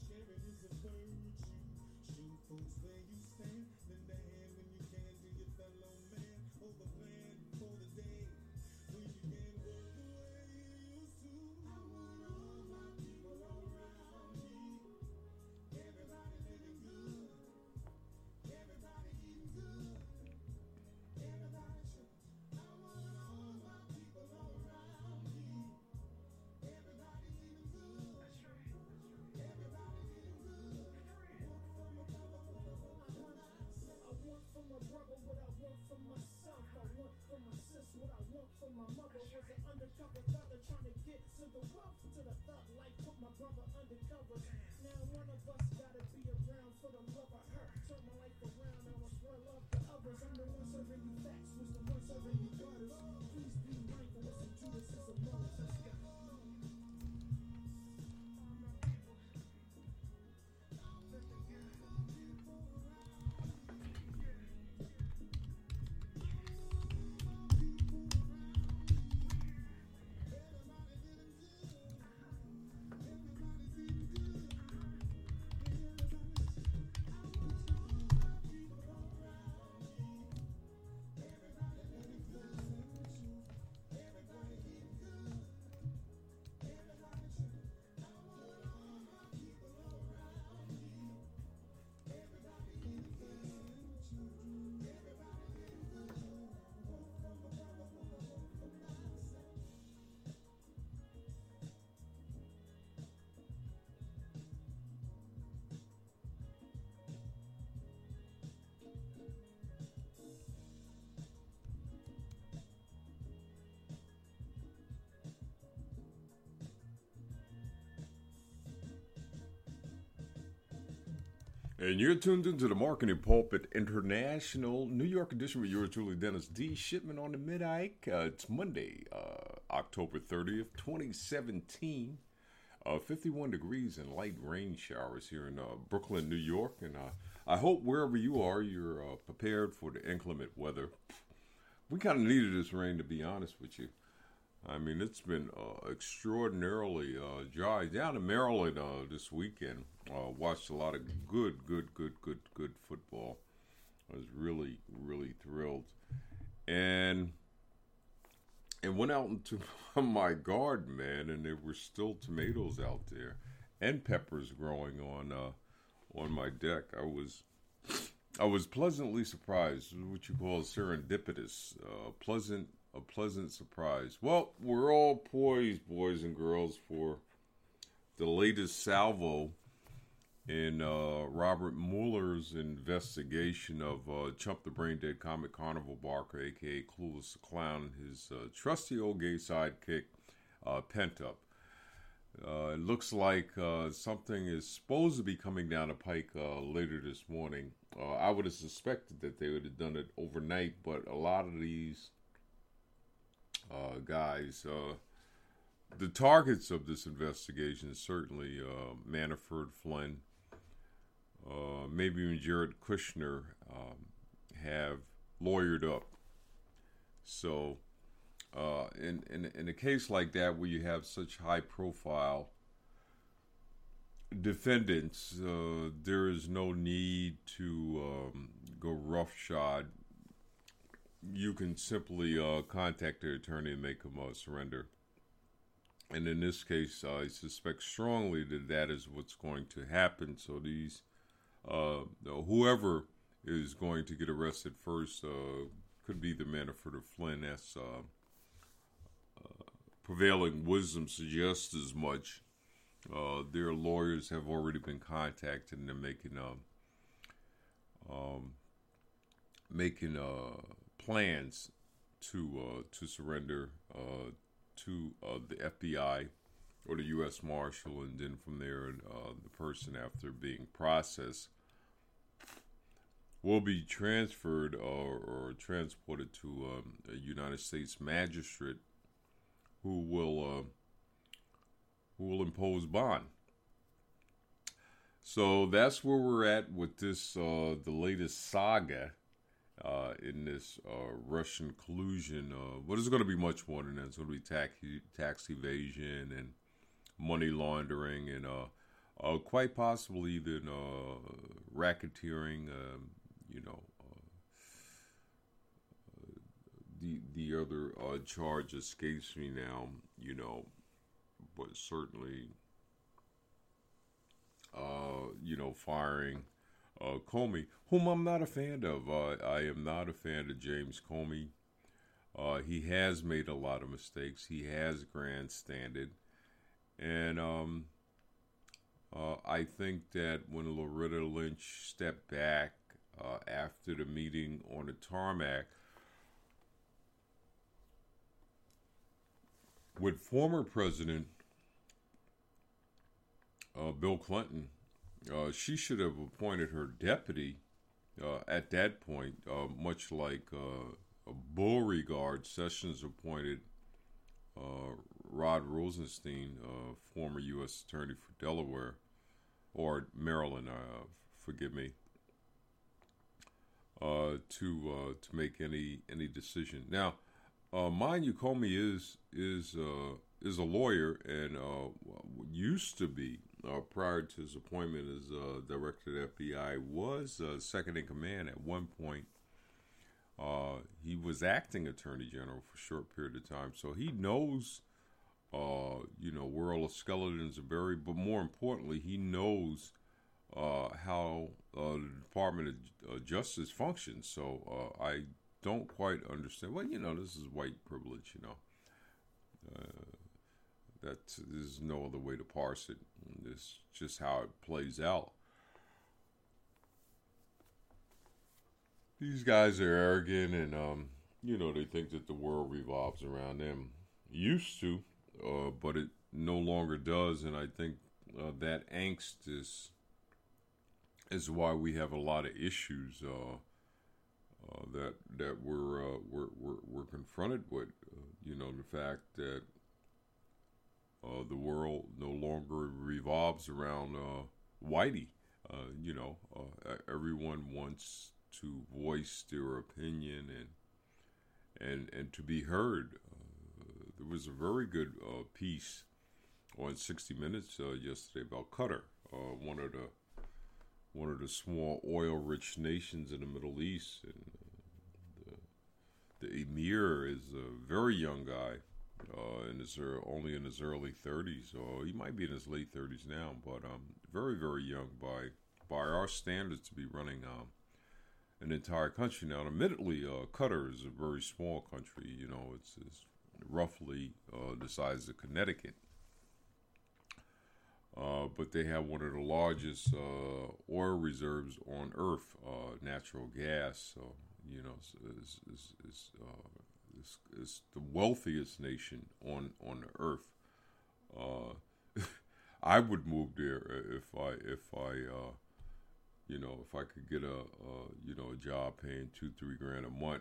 And you're tuned into the Marketing Pulpit International New York edition with yours truly, Dennis D. Shipman on the Mid-Ike. It's Monday, October 30th, 2017. 51 degrees and light rain showers here in Brooklyn, New York. And I hope wherever you are, you're prepared for the inclement weather. We kind of needed this rain, to be honest with you. I mean, it's been extraordinarily dry. Down in Maryland this weekend, watched a lot of good football. I was really thrilled. And went out into my garden, man, and there were still tomatoes out there and peppers growing on my deck. I was pleasantly surprised, what you call serendipitous, a pleasant surprise. Well, we're all poised, boys and girls, for the latest salvo in Robert Mueller's investigation of Chump the Brain Dead Comic Carnival Barker, a.k.a. Clueless the Clown, his trusty old gay sidekick, Pent Up. It looks like something is supposed to be coming down the pike later this morning. I would have suspected that they would have done it overnight, but a lot of these guys, the targets of this investigation is certainly Manafort, Flynn, maybe even Jared Kushner have lawyered up. So in a case like that where you have such high profile defendants, there is no need to go roughshod. You can simply contact their attorney and make them surrender. And in this case, I suspect strongly that that is what's going to happen. So these, whoever is going to get arrested first could be the Manafort or Flynn. That's prevailing wisdom suggests as much. Their lawyers have already been contacted, and they're making plans to surrender to the FBI or the U.S. Marshal, and then from there, the person, after being processed, will be transferred or transported to a United States magistrate who will impose bond. So that's where we're at with this, the latest saga in this Russian collusion. But it's going to be much more than that. It's going to be tax evasion and money laundering and quite possibly even racketeering. You know, the other charge escapes me now. You know, but certainly, firing Comey, whom I'm not a fan of. I am not a fan of James Comey. He has made a lot of mistakes. He has grandstanded, and I think that when Loretta Lynch stepped back after the meeting on the tarmac with former President Bill Clinton, she should have appointed her deputy at that point, much like Beauregard Sessions appointed Rod Rosenstein, former U.S. Attorney for Delaware or Maryland, forgive me, to make any decision. Now, mind you, Comey is a lawyer and used to be prior to his appointment as director of the FBI was second in command at one point. He was acting attorney general for a short period of time, so he knows, where all the skeletons are buried. But more importantly, he knows how the Department of Justice functions. So I don't quite understand. Well, this is white privilege. There's no other way to parse it. It's just how it plays out. These guys are arrogant and, they think that the world revolves around them. Used to, but it no longer does. And I think that angst is why we have a lot of issues that we're confronted with. The fact that the world no longer revolves around Whitey. Everyone wants to voice their opinion and to be heard. There was a very good piece on 60 Minutes yesterday about Qatar, one of the small oil-rich nations in the Middle East, and the emir is a very young guy, and is only in his early 30s, or he might be in his late 30s now, but very, very young by our standards to be running an entire country. Now, admittedly, Qatar is a very small country. It's roughly the size of Connecticut. But they have one of the largest oil reserves on Earth, natural gas. So, it's the wealthiest nation on the Earth. I would move there if I could get a job paying $2-3 grand a month,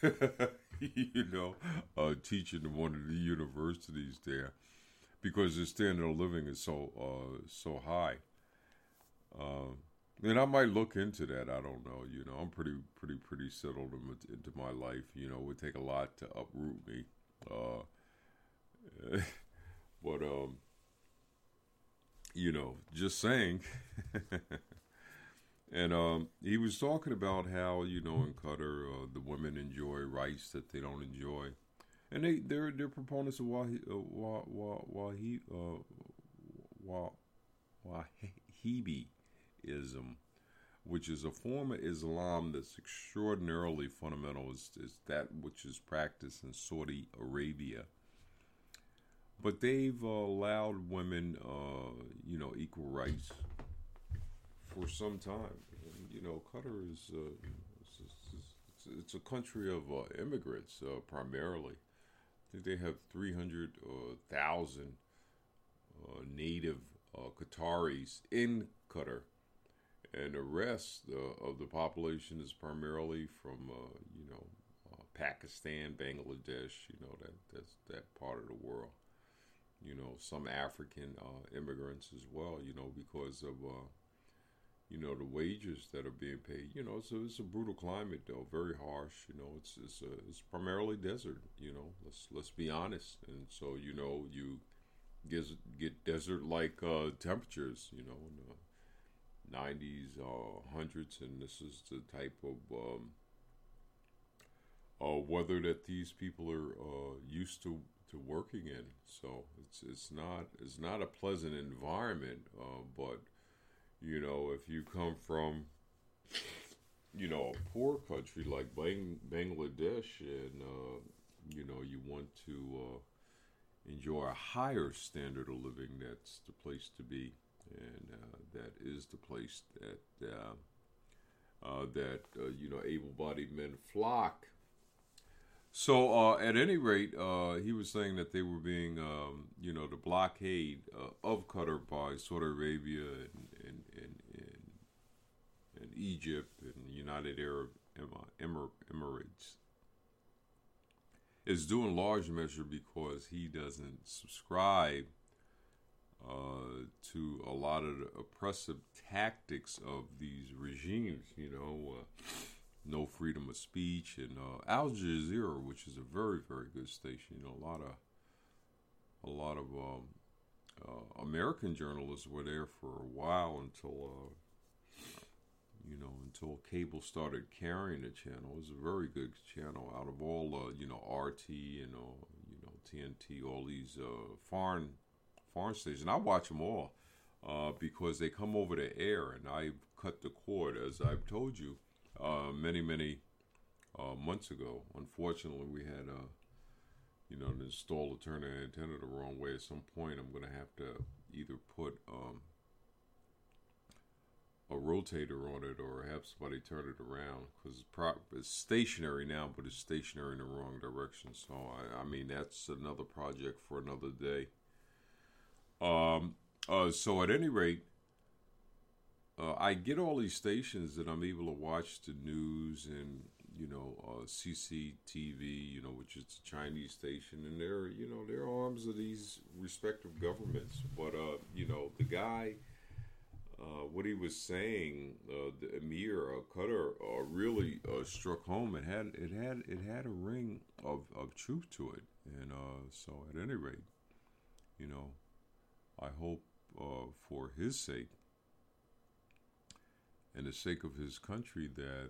teaching in one of the universities there, because the standard of living is so high. And I might look into that. I don't know. I'm pretty settled into my life. It would take a lot to uproot me. But just saying. And he was talking about how, in Qatar, the women enjoy rights that they don't enjoy, and they're proponents of Wahhabism, which is a form of Islam that's extraordinarily fundamental. Is that which is practiced in Saudi Arabia. But they've allowed women, equal rights for some time. And, Qatar is it's a country of immigrants primarily. I think they have 300,000 native Qataris in Qatar, and the rest of the population is primarily from Pakistan, Bangladesh. That's that part of the world. Some African immigrants as well. Because of the wages that are being paid. It's a brutal climate though, very harsh. It's primarily desert. Let's be honest. And so you get desert-like temperatures, in the 90s, hundreds, and this is the type of weather that these people are used to working in. So it's not a pleasant environment. But if you come from a poor country like Bangladesh, and you want to enjoy a higher standard of living, that's the place to be, and that is the place that able-bodied men flock. So, at any rate, he was saying that they were being, the blockade of Qatar by Saudi Arabia and Egypt and the United Arab Emirates is due in large measure because he doesn't subscribe to a lot of the oppressive tactics of these regimes, no freedom of speech, and Al Jazeera, which is a very, very good station. A lot of American journalists were there for a while until cable started carrying the channel. It was a very good channel. Out of all RT and TNT, all these foreign stations, I watch them all because they come over the air, and I cut the cord, as I've told you. Many months ago. Unfortunately, we had to install a turn antenna the wrong way. At some point, I'm going to have to either put a rotator on it or have somebody turn it around, because it's stationary now, but it's stationary in the wrong direction. So I mean, that's another project for another day. So at any rate, I get all these stations that I'm able to watch the news and, CCTV, which is the Chinese station, and they're arms of these respective governments. But, the guy, what he was saying, the Emir of Qatar, really struck home. It had a ring of truth to it. And so at any rate, I hope for his sake, and the sake of his country, that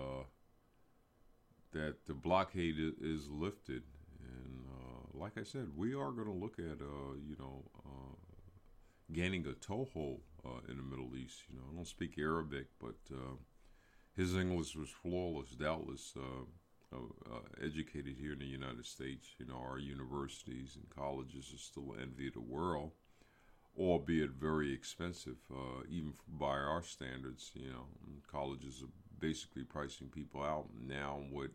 the blockade is lifted. And like I said, we are going to look at gaining a toehold in the Middle East. I don't speak Arabic, but his English was flawless. Doubtless educated here in the United States. Our universities and colleges are still the envy of the world, albeit very expensive, even by our standards. Colleges are basically pricing people out now with,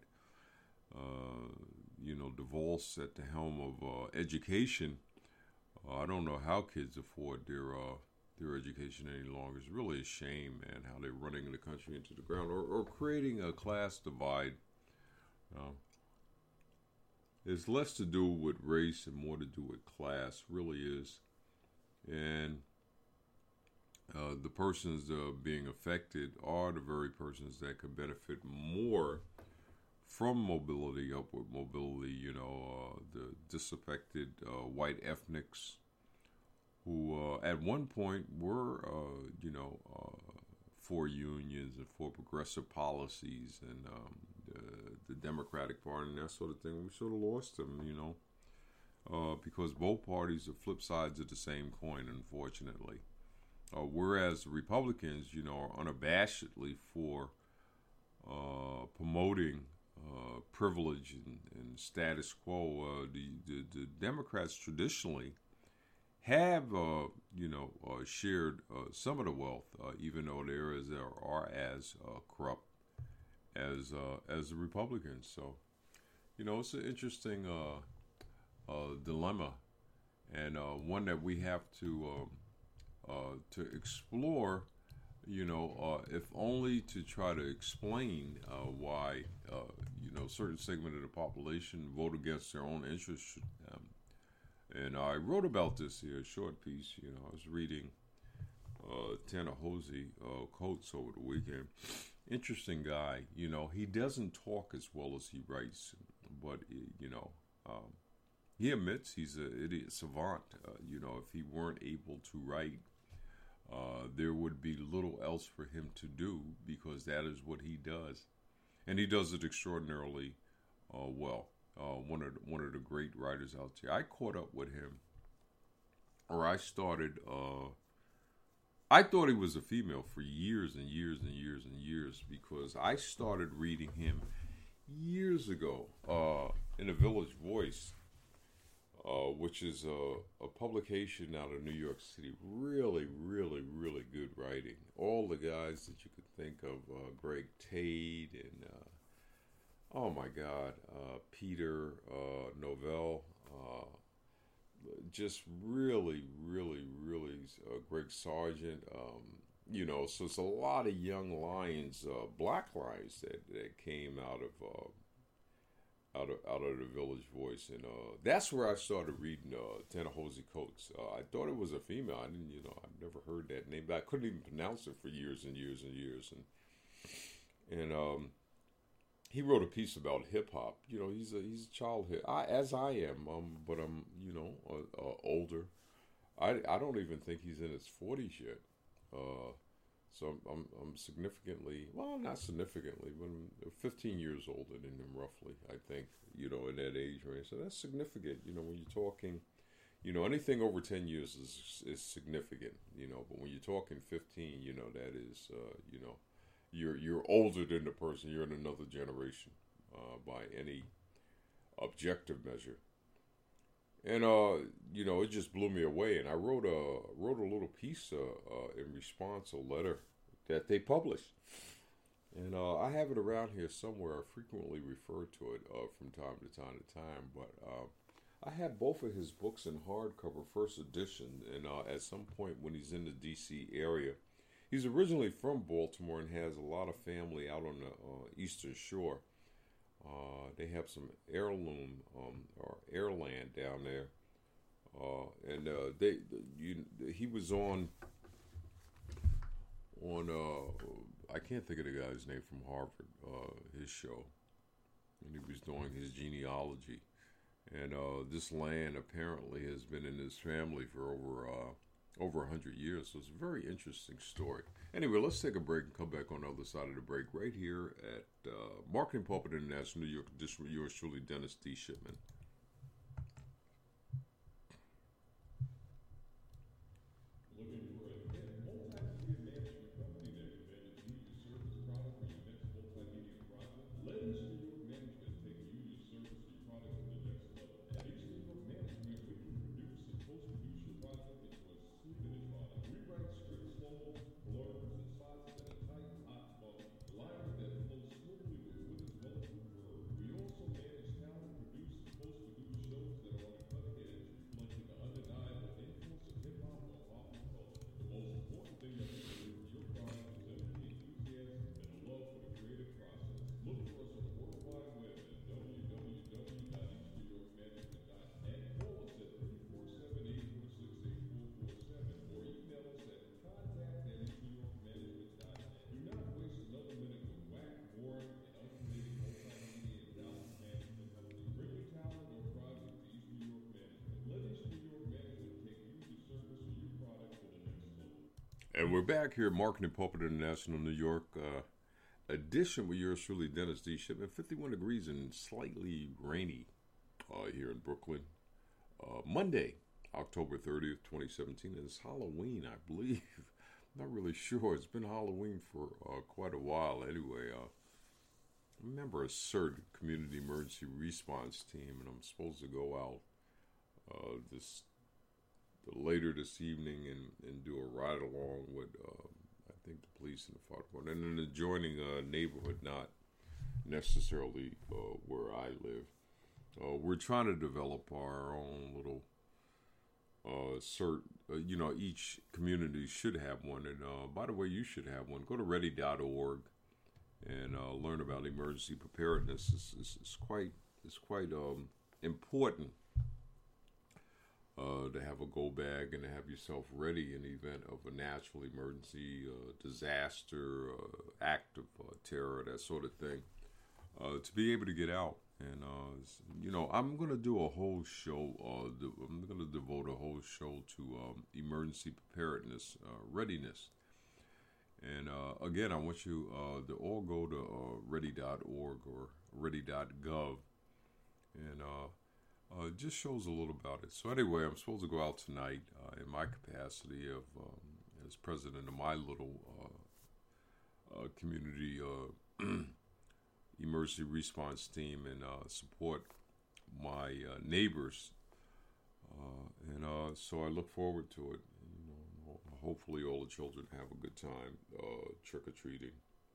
DeVos at the helm of education. I don't know how kids afford their education any longer. It's really a shame, man, how they're running the country into the ground, or creating a class divide. It's less to do with race and more to do with class, really is. And the persons being affected are the very persons that could benefit more from mobility, upward mobility. The disaffected white ethnics who at one point were, for unions and for progressive policies and the Democratic Party and that sort of thing. We sort of lost them, because both parties are flip sides of the same coin, unfortunately. Whereas the Republicans, are unabashedly for promoting privilege and status quo. The Democrats traditionally have, shared some of the wealth, even though they are as corrupt as the Republicans. So, it's an interesting dilemma, and one that we have to explore, if only to try to explain why, certain segment of the population vote against their own interests. And I wrote about this here, a short piece. I was reading Ta-Nehisi Coates over the weekend. Interesting guy. He doesn't talk as well as he writes, but he admits he's an idiot savant. If he weren't able to write, there would be little else for him to do because that is what he does, and he does it extraordinarily well. One of the great writers out there. I caught up with him, or I started. I thought he was a female for years and years and years and years because I started reading him years ago in the Village Voice, which is a publication out of New York City. Really, really, really good writing. All the guys that you could think of, Greg Tate and, oh my God, Peter Novell, just really, really, really Greg Sargent. So it's a lot of young lions, black lions that came out of the Village Voice, and that's where I started reading Ta-Nehisi Coates. I thought it was a female. I didn't, I've never heard that name, but I couldn't even pronounce it for years and years and years. And he wrote a piece about hip hop. He's a child hip, as I am, but I'm older. I don't even think he's in his 40s yet. So I'm significantly, well, not significantly, but I'm 15 years older than him, roughly, I think, in that age range. So that's significant, when you're talking, anything over 10 years is significant, but when you're talking 15, that is, you're older than the person. You're in another generation by any objective measure. And it just blew me away. And I wrote a little piece in response, a letter that they published. And I have it around here somewhere. I frequently refer to it from time to time. But I have both of his books in hardcover, first edition. And at some point when he's in the D.C. area, he's originally from Baltimore and has a lot of family out on the Eastern Shore. They have some heirloom or airland down there, and he was on I can't think of the guy's name from Harvard, his show, and he was doing his genealogy, and this land apparently has been in his family for over 100 years, so it's a very interesting story. Anyway, let's take a break and come back on the other side of the break right here at Marketing Pulpit International, New York edition with yours truly, Dennis D. Shipman. Looking for a hit multimedia management company that can manage you, your service, product, or your next multimedia project? Let East New York Management take you, your service, or your product to the next level. At East New York Management, we can produce and post-produce your project into a finished product. We write scripts, slow, blurbs, and spots that are tight, hot, funky. Lines that flow smoothly with wit as well as with verb. We also manage talent, produce, and post-produce shows that are on the cutting edge, reflecting the undeniable influence of hip-hop on popular culture. The most important thing that we deliver to your product is energy, enthusiasm, and a love for the creative process. Look for us on the World Wide Web at www.eastnewyorkmanagement.net. Call us at 347-846-8447 or email us at contact@eastnewyorkmanagement.net. Do not waste another minute with whack, boring, and uncreative multimedia and talent management companies. Bring your talent or project to East New York Management. Let East New York Management take you, your service, or your product to the next level. And we're back here at Marketing Pulpit International, New York edition with yours truly, Dennis D. Shipman. 51 degrees and slightly rainy here in Brooklyn. Monday, October 30th, 2017. And it's Halloween, I believe. Not really sure. It's been Halloween for quite a while anyway. I'm a member of CERT, Community Emergency Response Team, and I'm supposed to go out later this evening and do a ride along with I think the police and the fire department, and in an adjoining neighborhood, not necessarily where I live. We're trying to develop our own little CERT. Each community should have one, and by the way, you should have one. Go to ready.org and learn about emergency preparedness. It's quite important to have a go bag and to have yourself ready in the event of a natural emergency, disaster, act of terror, that sort of thing, to be able to get out And I'm gonna do a whole show. I'm gonna devote a whole show to emergency preparedness, readiness. And again, I want you to all go to ready.org or ready.gov, and it just shows a little about it. So anyway, I'm supposed to go out tonight in my capacity of as president of my little community emergency response team and support my neighbors. And so I look forward to it. Hopefully, all the children have a good time trick or treating,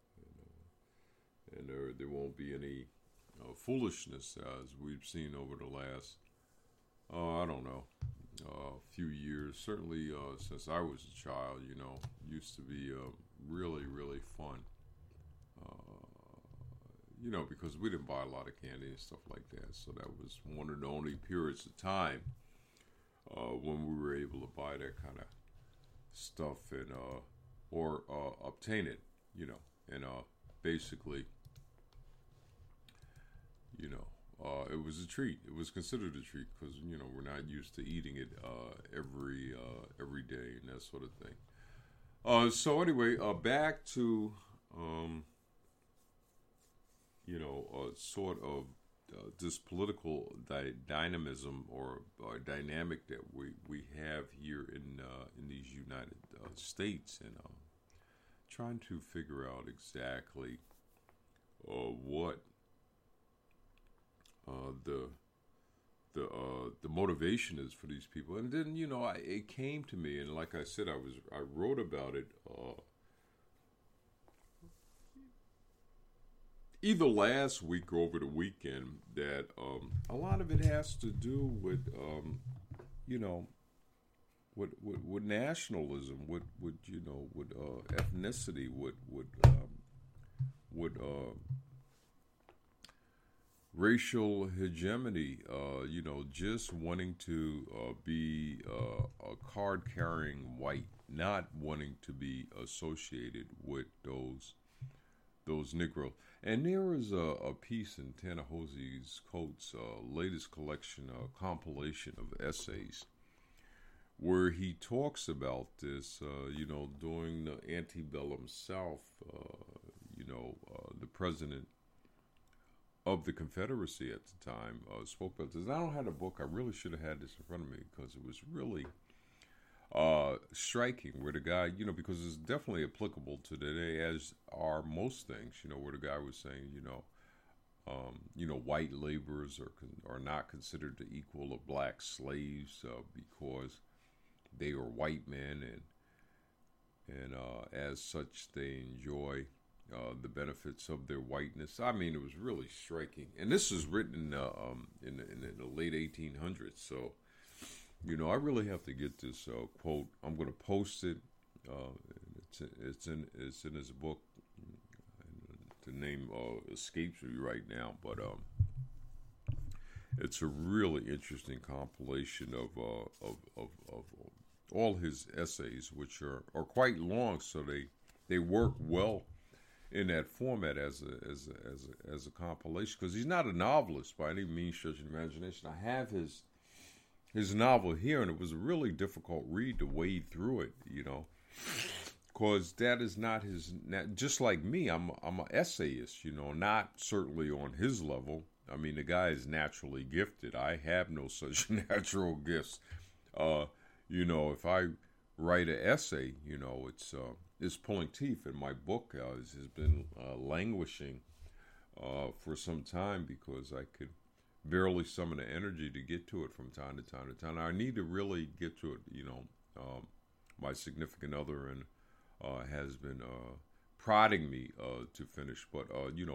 and there won't be any foolishness as we've seen over the last, I don't know, few years. Certainly since I was a child, used to be really, really fun. Because we didn't buy a lot of candy and stuff like that. So that was one of the only periods of time when we were able to buy that kind of stuff and or obtain it, and basically, it was a treat. It was considered a treat because we're not used to eating it every day and that sort of thing. So anyway, back to sort of this political dynamism or dynamic that we have here in these United States, and trying to figure out exactly what the motivation is for these people. And then it came to me, and like I said, I wrote about it either last week or over the weekend, that a lot of it has to do with with nationalism, with ethnicity, with racial hegemony, just wanting to be a card-carrying white, not wanting to be associated with those Negroes. And there is a piece in Ta-Nehisi Coates' latest collection, a compilation of essays, where he talks about this, during the antebellum South, the president of the Confederacy at the time spoke about this. I don't have the book. I really should have had this in front of me because it was really striking, where the guy, because it's definitely applicable to today, as are most things, where the guy was saying, white laborers are not considered the equal of black slaves because they are white men, and as such they enjoy the benefits of their whiteness. I mean, it was really striking, and this was written in the late 1800s. So, I really have to get this quote. I'm going to post it. It's in his book. The name escapes me right now, but it's a really interesting compilation of all his essays, which are quite long, so they work well in that format as a compilation, because he's not a novelist by any means, stretch of imagination. I have his novel here, and it was a really difficult read to wade through it, because that is not his. Just like me, I'm an essayist, not certainly on his level. I mean, the guy is naturally gifted. I have no such natural gifts. If I write an essay, it's pulling teeth. And my book has been languishing for some time because I could barely summon the energy to get to it from time to time to time. I need to really get to it. My significant other and has been prodding me to finish. But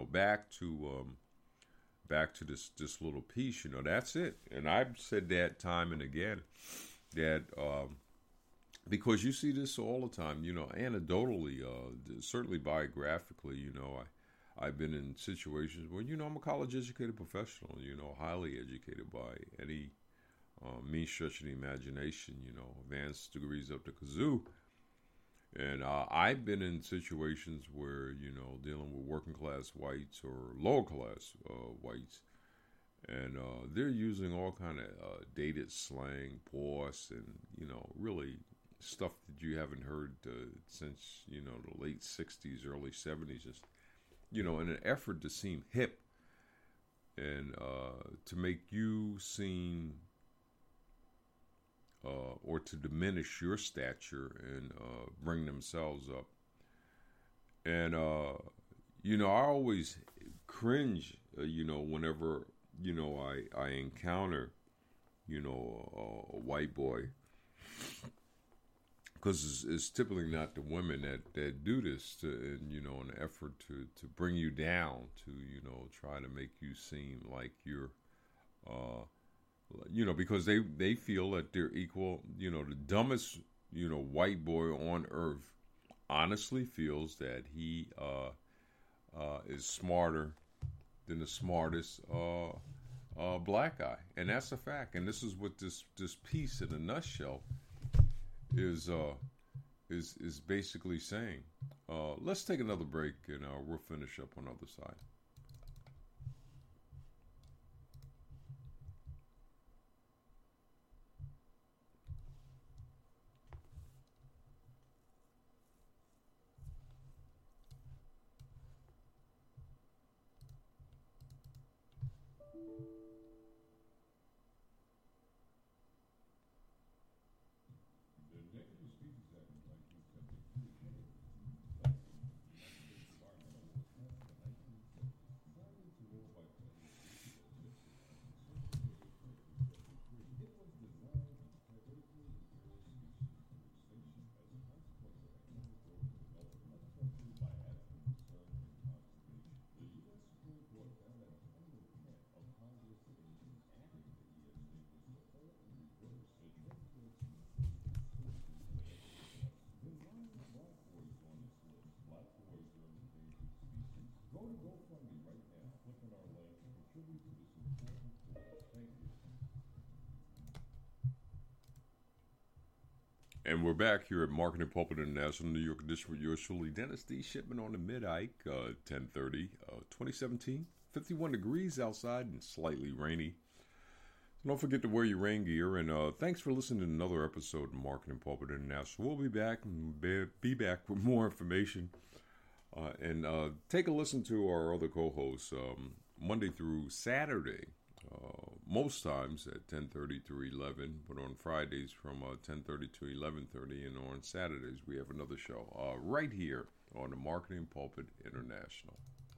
back to this little piece. That's it. And I've said that time and again, that because you see this all the time, anecdotally, certainly biographically, I've been in situations where, I'm a college-educated professional, highly educated by any means, stretch of the imagination, advanced degrees up to kazoo. And I've been in situations where, dealing with working-class whites or lower-class whites, and they're using all kind of dated slang, boss, and really stuff that you haven't heard since the late '60s, early '70s, just in an effort to seem hip and to make you seem or to diminish your stature and bring themselves up. And I always cringe, whenever I encounter a white boy, because it's typically not the women that do this in an effort to bring you down, to try to make you seem like you're because they feel that they're equal. The dumbest white boy on earth honestly feels that he is smarter than the smartest black guy, and that's a fact. And this is what this piece in a nutshell is basically saying. Let's take another break, and we'll finish up on the other side. And we're back here at Marketing Pulpit International, New York Edition with yours truly, Dennis D. Shipman on the Mid-Ike, 10:30, 2017. 51 degrees outside and slightly rainy. Don't forget to wear your rain gear. And thanks for listening to another episode of Marketing Pulpit International. We'll be back and be back with more information. And take a listen to our other co-hosts Monday through Saturday. Most times at 10:30 to 11, but on Fridays from 10:30 to 11:30, and on Saturdays we have another show right here on the Marketing Pulpit International.